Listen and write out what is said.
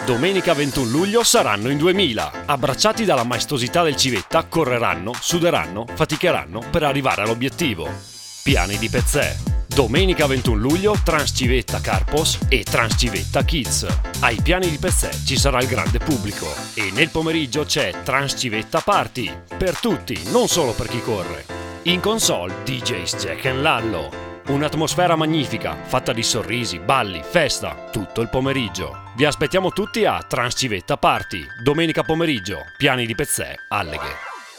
Domenica 21 luglio saranno in 2000. Abbracciati dalla maestosità del Civetta, correranno, suderanno, faticheranno per arrivare all'obiettivo. Piani di Pezzè. Domenica 21 luglio Transcivetta Carpos e Transcivetta Kids. Ai Piani di Pezzè ci sarà il grande pubblico e nel pomeriggio c'è Transcivetta Party. Per tutti, non solo per chi corre. In console DJs Jack and Lallo. Un'atmosfera magnifica, fatta di sorrisi, balli, festa, tutto il pomeriggio. Vi aspettiamo tutti a Transcivetta Party, domenica pomeriggio, Piani di Pezzè, Alleghe.